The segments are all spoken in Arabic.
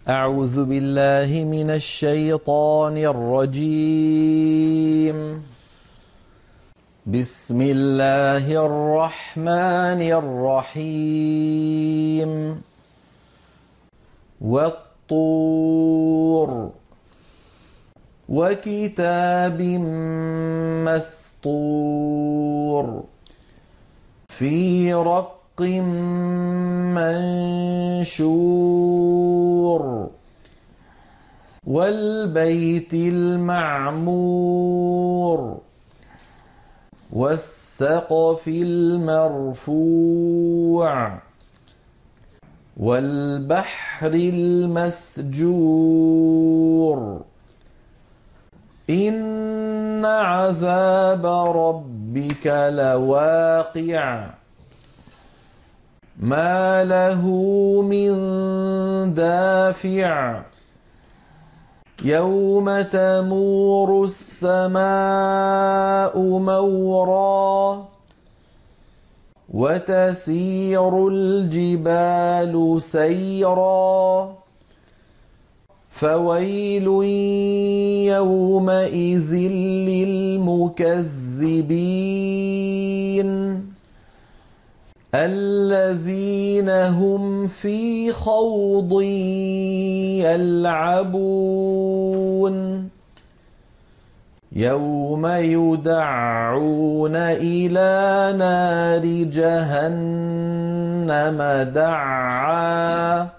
أعوذ بالله من الشيطان الرجيم. بسم الله الرحمن الرحيم. والطور وكتاب مسطور في رق منشور والبيت المعمور والسقف المرفوع والبحر المسجور إن عذاب ربك لواقع ما له من دافع يوم تمور السماء مورا وتسير الجبال سيرا فويل يومئذ للمكذبين الذين هم في خوض يلعبون يوم يدعون إلى نار جهنم دعا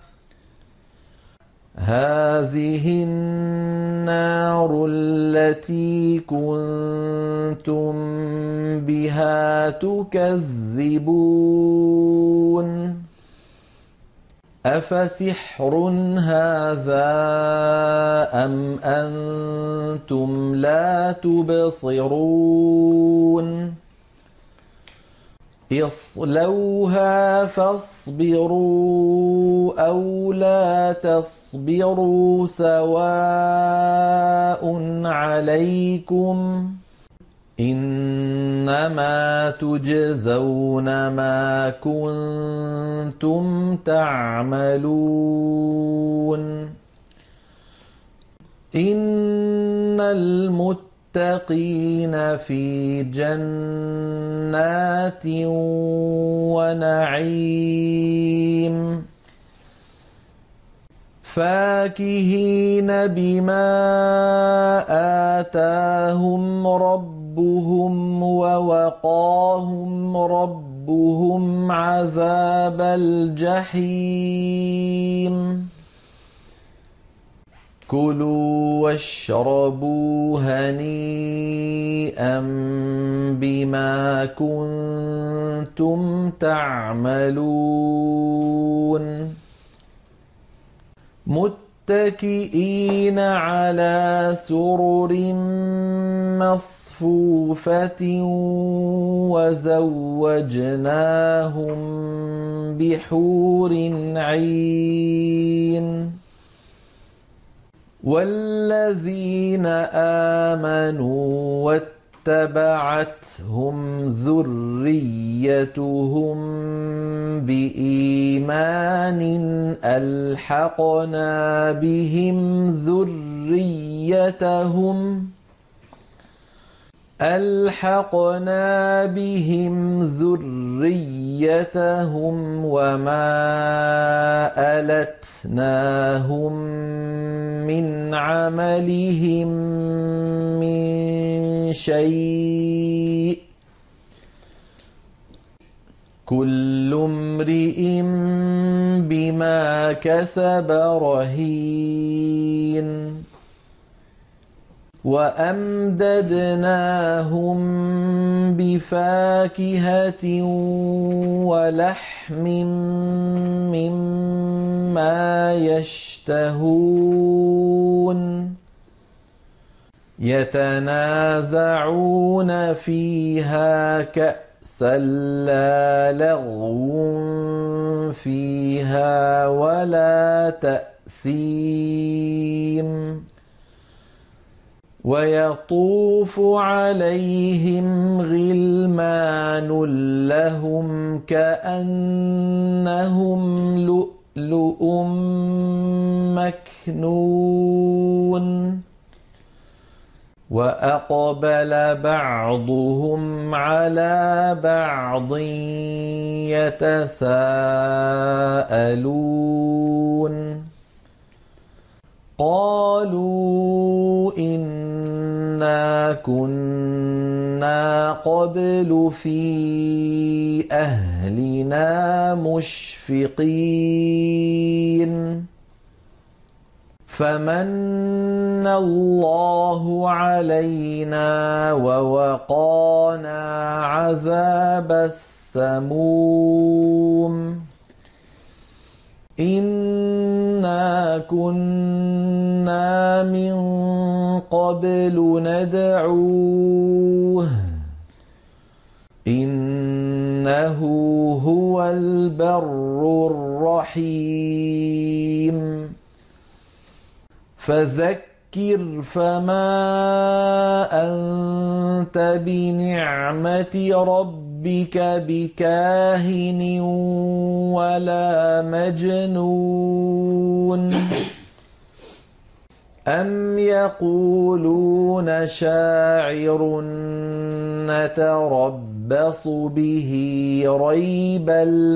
هذه النار التي كنتم بها تكذبون أفسحر هذا أم أنتم لا تبصرون اصلوها فاصبروا أو لا تصبروا سواء عليكم إنما تجزون ما كنتم تعملون إن المتقين في جنات ونعيم فاكهين بما آتاهم ربهم ووقاهم ربهم عذاب الجحيم كلوا واشربوا هنيئا بما كنتم تعملون متكئين على سرر مصفوفة وزوجناهم بحور عين والذين آمنوا واتبعتهم ذريتهم بإيمان ألحقنا بهم ذريتهم وما ألتناهم من عملهم من شيء كل امرئ بما كسب رهين وأمددناهم بفاكهة ولحم مما يشتهون يتنازعون فيها كأسا لا لغو فيها ولا تأثيم ويطوف عليهم غلمان لهم كأنهم لؤلؤ مكنون وأقبل بعضهم على بعض يتساءلون قالوا إنا كنا قبل في أهلنا مشفقين فمن الله علينا ووقانا عذاب السموم إنا كنا من قبل ندعوه إنه هو البر الرحيم فذكر فما أنت بنعمة ربك بكاهن ولا مجنون أم يقولون شاعر نتربص به ريب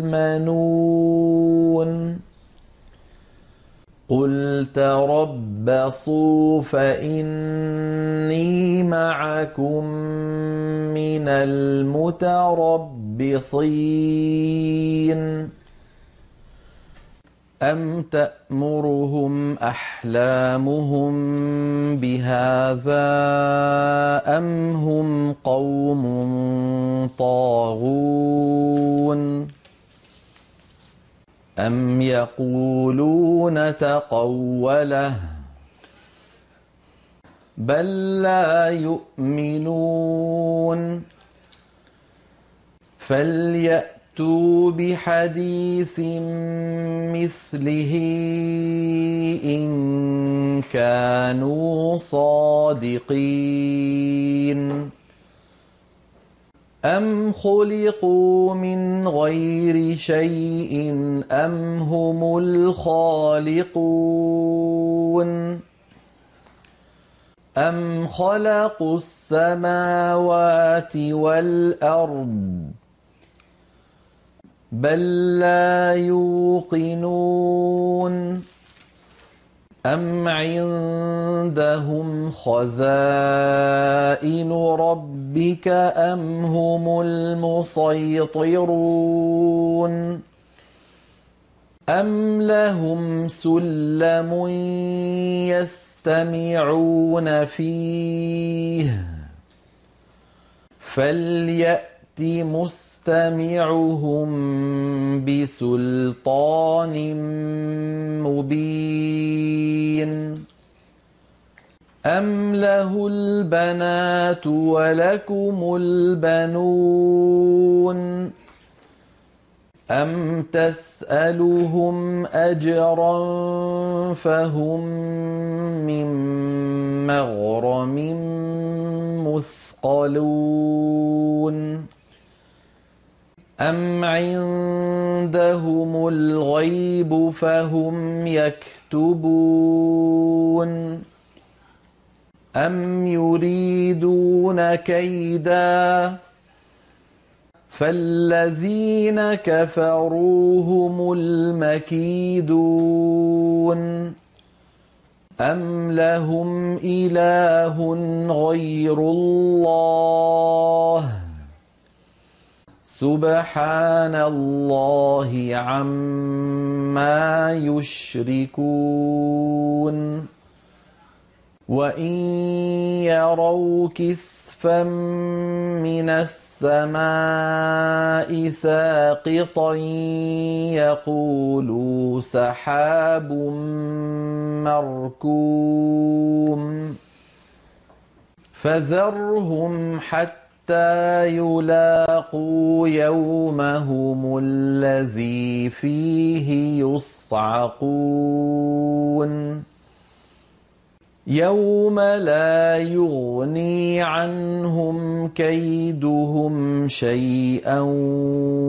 المنون قل تربصوا فإني معكم من المتربصين أم تأمرهم أحلامهم بهذا أم هم قوم طاغون أم يقولون تقوله بل لا يؤمنون فليأتوا بحديث مثله إن كانوا صادقين أم خلقوا من غير شيء أم هم الخالقون أم خلقوا السماوات والأرض بل لا يوقنون أم عندهم خزائن ربك أم هم المسيطرون أم لهم سلم يستمعون فيه فليأت مستمعهم بسلطان مبين أم له البنات ولكم البنون أم تسألهم أجرا فهم من مغرم مثقلون أم عندهم الغيب فهم يكتبون أم يريدون كيدا فالذين كفروا هم المكيدون أم لهم إله غير الله سبحان الله عما يشركون وإن يروا كسفا من السماء ساقطا يقولوا سحاب مركوم فذرهم حتى يلاقوا يومهم الذي فيه يصعقون يوم لا يغني عنهم كيدهم شيئا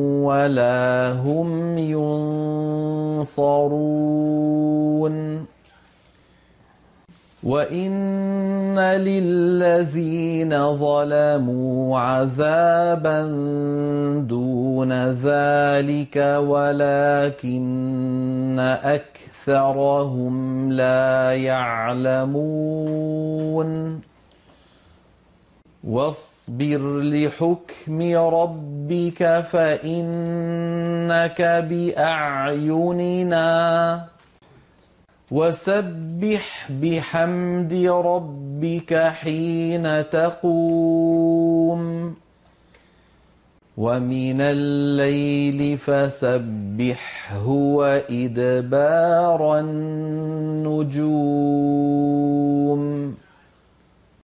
ولا هم ينصرون وَإِنَّ لِلَّذِينَ ظَلَمُوا عَذَابًا دُونَ ذَلِكَ وَلَكِنَّ أَكْثَرَهُمْ لَا يَعْلَمُونَ وَاصْبِرْ لِحُكْمِ رَبِّكَ فَإِنَّكَ بِأَعْيُنِنَا وَسَبِّحْ بِحَمْدِ رَبِّكَ حِينَ تَقُومُ وَمِنَ اللَّيْلِ فَسَبِّحْهُ وَإِدْبَارَ النُّجُومِ